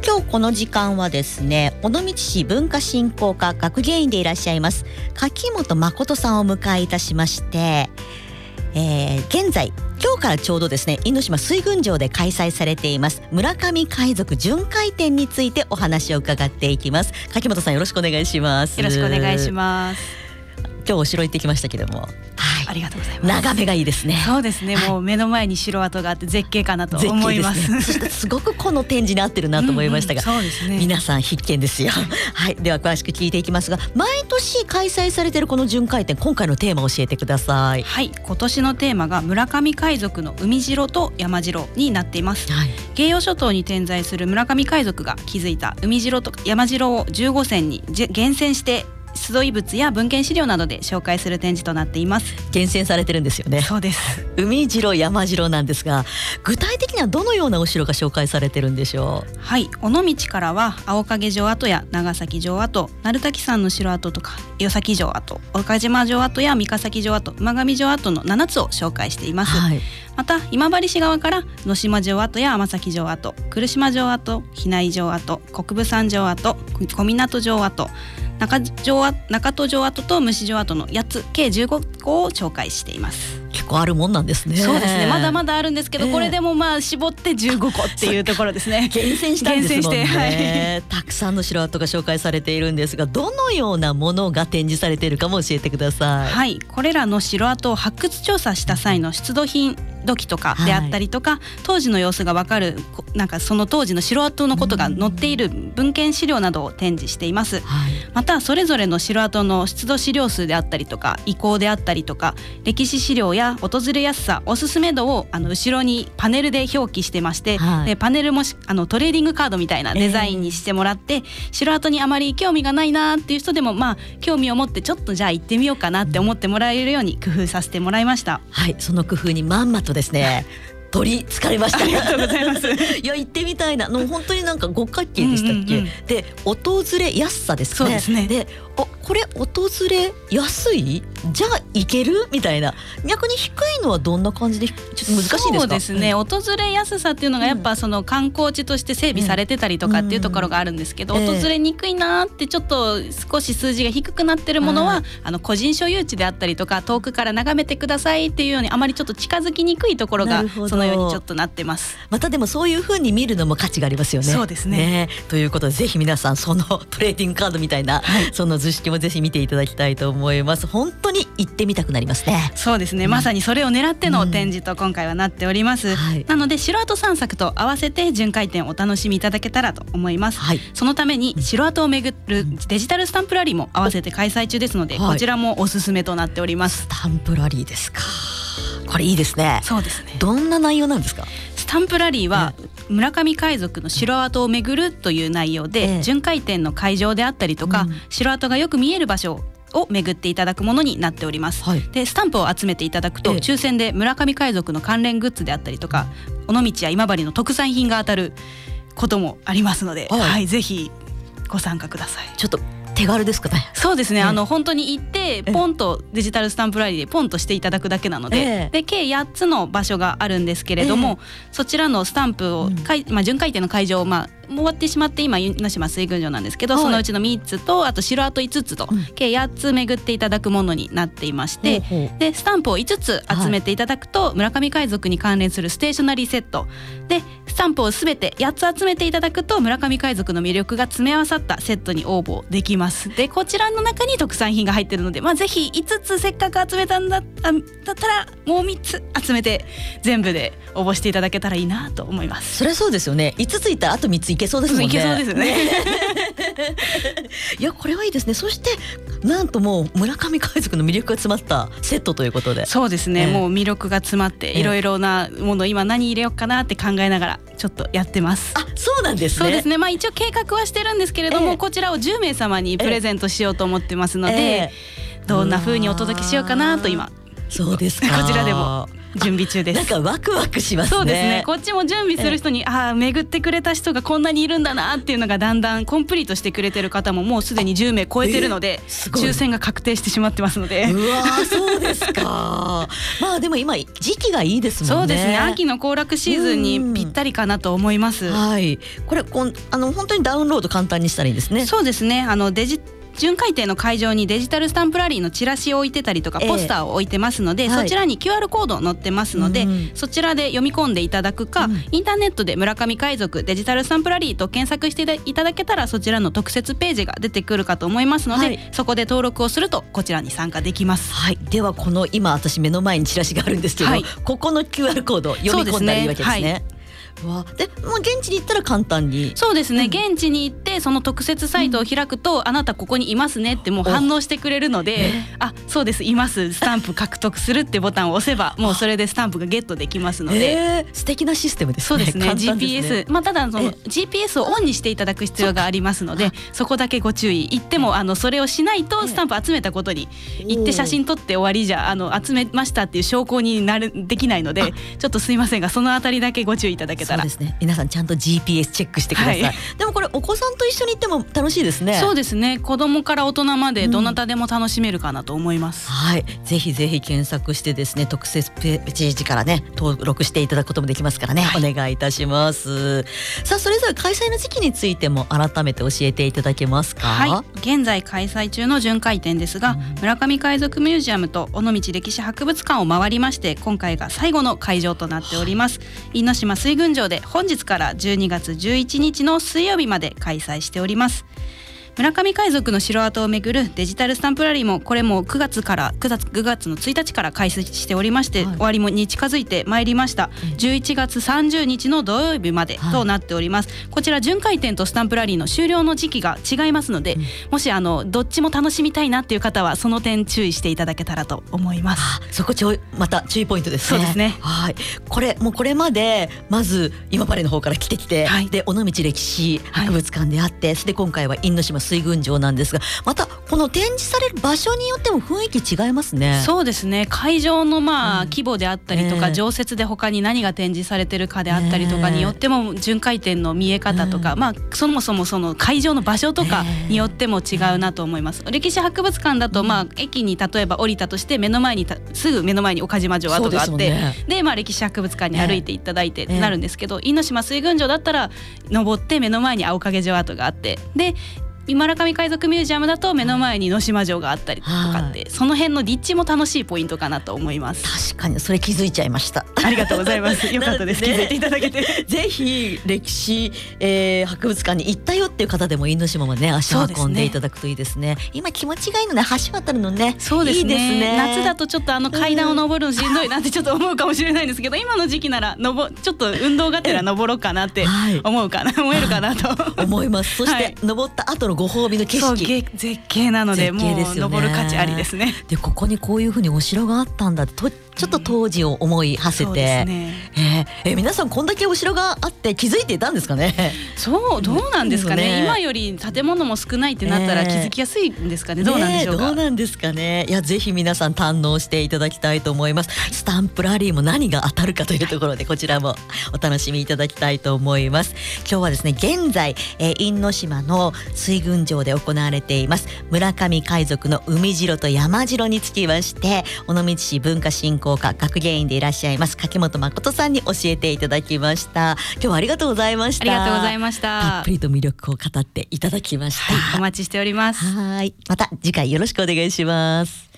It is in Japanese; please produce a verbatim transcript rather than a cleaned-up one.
今日この時間はですね、尾道市文化振興課学芸員でいらっしゃいます柿本誠さんをお迎えいたしまして、えー、現在今日からちょうどですね、因島水軍場で開催されています村上海賊巡回展についてお話を伺っていきます。柿本さん、よろしくお願いします。 よろしくお願いします。 今日お城行ってきましたけども、はい、 ありがとうございます。 眺めがいいですね。 そうですね、はい、もう目の前に城跡があって絶景かなと思います。 ね、そしてすごくこの展示に合ってるなと思いましたが、 うんうん、そうですね、 皆さん必見ですよ。はい、では詳しく聞いていきますが、毎年開催されているこの巡回展、今回のテーマを教えてください。 はい、今年のテーマが村上海賊の海城と山城になっています。はい、芸陽諸島に点在する村上海賊が築いた海城と山城をじゅうごせんに厳選して出土遺物や文献資料などで紹介する展示となっています。 厳選されてるんですよね。 そうです。 海城山城なんですが、具体的にはどのようなお城が紹介されてるんでしょう。 はい、尾道からは青影城跡や長崎城跡、鳴滝山の城跡とか与崎城跡、岡島城跡や三ヶ崎城跡、馬上城跡のななつを紹介しています。はい、また今治市側から野島城跡や天崎城跡、来島城跡、比内城跡、国分山城跡、小湊城跡、中城中戸城跡と虫城跡のやっつ、計じゅうごこを紹介しています。 結構あるもんなんですね。 そうですね、まだまだあるんですけど、えー、これでもまあ絞ってじゅうごこっていうところですね。 厳選したんですもんね。 はい、 たくさんの城跡が紹介されているんですが、どのようなものが展示されているかも教えてください。 はい、これらの城跡を発掘調査した際の出土品土器とかであったりとか、はい、当時の様子が分かる、なんかその当時の城跡のことが載っている文献資料などを展示しています。はい、またそれぞれの城跡の出土資料数であったりとか遺構であったりとか歴史資料や訪れやすさ、おすすめ度をあの後ろにパネルで表記してまして、はい、でパネルもあのトレーディングカードみたいなデザインにしてもらって、えー、城跡にあまり興味がないなっていう人でも、まあ興味を持ってちょっとじゃあ行ってみようかなって思ってもらえるように工夫させてもらいました。 はい、その工夫にまんまとですね取りつかれました。 ありがとうございます。 いや、行ってみたいなの、本当になんか五角形でしたっけ。うんうんうん、で訪れやすさですね。 そうですね。 で、あ、これ訪れやすい、じゃあ行けるみたいな。逆に低いのはどんな感じで、ちょっと難しいですか。 そうですね、うん、訪れやすさっていうのがやっぱその観光地として整備されてたりとかっていうところがあるんですけど、うんうん、訪れにくいなってちょっと少し数字が低くなってるものは、うん、あの個人所有地であったりとか遠くから眺めてくださいっていうように、あまりちょっと近づきにくいところがそのようにちょっとなってます。 またでもそういう風に見るのも価値がありますよね。 そうですね。 ね、ということでぜひ皆さんそのトレーディングカードみたいな、はい、その図式もぜひ見ていただきたいと思います。本当に行ってみたくなりますね。 そうですね、うん、まさにそれを狙っての展示と今回はなっております。うん、はい、なので城跡散策と合わせて巡回展をお楽しみいただけたらと思います。はい、そのために城跡を巡るデジタルスタンプラリーも合わせて開催中ですので、はい、こちらもおすすめとなっております。 スタンプラリーですか。これいいですね。 そうですね。 どんな内容なんですか。 スタンプラリーは村上海賊の城跡を巡るという内容で、ええ、巡回展の会場であったりとか、うん、城跡がよく見える場所を巡っていただくものになっております。はい、でスタンプを集めていただくと、ええ、抽選で村上海賊の関連グッズであったりとか、尾道や今治の特産品が当たることもありますので、はいはい、ぜひご参加ください。 ちょっと手軽ですかね。 そうですね、ええ、あの本当に行ってポンとデジタルスタンプラリーでポンとしていただくだけなので、ええ、で計やっつの場所があるんですけれども、ええ、そちらのスタンプを、うんまあ、巡回展の会場を、まあ、終わってしまって今因島水軍場なんですけど、はい、そのうちのみっつとあと城跡いつつと、うん、計やっつ巡っていただくものになっていまして、ほうほうでスタンプをいつつ集めていただくと、はい、村上海賊に関連するステーショナリーセットでスタンプをすべてやっつ集めていただくと村上海賊の魅力が詰め合わさったセットに応募できます。でこちらの中に特産品が入っているので、まあ、ぜひいつつせっかく集めたんだったらもうみっつ集めて全部で応募していただけたらいいなと思います。 それはそうですよね。いつついたらあとみっついけそうですもんね。 いけそうですよね。 いやこれはいいですね。そしてなんともう村上海賊の魅力が詰まったセットということで。 そうですね、えー、もう魅力が詰まっていろいろなもの、今何入れようかなって考えながらちょっとやってます。 あ、そうなんですね。 そうですね、まあ、一応計画はしてるんですけれども、えー、こちらをじゅうめいさまにプレゼントしようと思ってますので、えー、どんな風にお届けしようかなと今。 そうですか。 こちらでも準備中です。 なんかワクワクしますね。 そうですね。こっちも準備する人に、ああ巡ってくれた人がこんなにいるんだなっていうのがだんだんコンプリートしてくれてる方ももうすでにじゅうめい超えてるので、抽選が確定してしまってますので。 うわー、そうですか。まあでも今時期がいいですもんね。 そうですね。秋の行楽シーズンにぴったりかなと思います。 はい。これこんあの本当にダウンロード簡単にしたらいいんですね。 そうですね。あのデジ巡回展の会場にデジタルスタンプラリーのチラシを置いてたりとかポスターを置いてますので、えー、そちらに キューアール コード載ってますので、うん、そちらで読み込んでいただくか、うん、インターネットで村上海賊デジタルスタンプラリーと検索していただけたらそちらの特設ページが出てくるかと思いますので、はい、そこで登録をするとこちらに参加できます。 はい、ではこの今私目の前にチラシがあるんですけど、はい、ここの キューアール コード読み込んだらいいわけですね。わでもう現地に行ったら簡単に。 そうですね、うん、現地に行ってその特設サイトを開くと、うん、あなたここにいますねってもう反応してくれるので、あ、そうですいます、スタンプ獲得するってボタンを押せばもうそれでスタンプがゲットできますので、 えー、素敵なシステムですね。 そうですね、 簡単ですね。 ジーピーエス、まあ、ただその ジーピーエス をオンにしていただく必要がありますので、そこだけご注意。行ってもあのそれをしないとスタンプ集めたことに行って写真撮って終わりじゃあの集めましたっていう証拠になるできないので、ちょっとすいませんがそのあたりだけご注意いただけたら。 そうですね、皆さんちゃんと ジーピーエス チェックしてください、はい、でもこれお子さんと一緒に行っても楽しいですね。 そうですね、子供から大人までどなたでも楽しめるかなと思います、 うん、はい、ぜひぜひ検索してですね特設ページからね登録していただくこともできますからね、はい、お願いいたします。さあそれぞれ開催の時期についても改めて教えていただけますか。 はい、現在開催中の巡回展ですが、うん、村上海賊ミュージアムと尾道歴史博物館を回りまして今回が最後の会場となっております。因島水軍場で本日からじゅうにがつじゅういちにちの水曜日まで開催しております。村上海賊の城跡をめぐるデジタルスタンプラリーもこれもくがつからくがつくがつのついたちから開始しておりまして、はい、終わりもに近づいてまいりました、うん、じゅういちがつさんじゅうにちの土曜日までとなっております、はい、こちら巡回展とスタンプラリーの終了の時期が違いますので、うん、もしあのどっちも楽しみたいなっていう方はその点注意していただけたらと思います。 そこちょまた注意ポイントですね。 そうですね、 はい、これもうこれまでまず今治の方から来てきて、はい、で尾道歴史博物館であって、はい、それで今回は因島水軍場なんですですが、またこの展示される場所によっても雰囲気違いますね。 そうですね、会場のまあ、うん、規模であったりとか、えー、常設で他に何が展示されてるかであったりとかによっても、巡回展の見え方とか、えー、まあそもそもその会場の場所とかによっても違うなと思います、えー、歴史博物館だと、まあ、駅に例えば降りたとして目の前にすぐ目の前に岡島城跡があって、ね、で、まあ、歴史博物館に歩いていただいてってなるんですけど、因島水軍場だったら登って目の前に青影城跡があって、で村上海賊ミュージアムだと目の前に能島城があったりとかって、はい、その辺の立地も楽しいポイントかなと思います。 確かにそれ気づいちゃいました。 ありがとうございますよかったです、ね、気づいていただけてぜひ歴史、えー、博物館に行ったよっていう方でも因島まで、ね、足を運んでいただくといいですね。今気持ちがいいので橋渡るのね。 そうですね、 いいですね。 夏だとちょっとあの階段を登るのしんどいなってちょっと思うかもしれないんですけど、今の時期ならのぼちょっと運動がてら登ろうかなって思うかな、はい、思えるかなと思います。そして、はい、登った後のご褒美の景色、 絶景なので、もう登る価値ありですね。 でここにこういう風にお城があったんだとちょっと当時を思い馳せて、うん、そうですね、えーえー、皆さんこんだけお城があって気づいていたんですかね。 そうどうなんですかね、今より建物も少ないってなったら気づきやすいんですかね、えー、どうなんでしょうか、 ね、どうなんですかね。いやぜひ皆さん堪能していただきたいと思います。スタンプラリーも何が当たるかというところでこちらもお楽しみいただきたいと思います。今日はですね現在、えー、因島の水軍場で行われています村上海賊の海城と山城につきまして尾道市文化振興課学芸員でいらっしゃいます柿本誠さんに教えていただきました。今日はありがとうございました。 ありがとうございました。 たっぷりと魅力を語っていただきました。 はい、お待ちしております。 はい、また次回よろしくお願いします。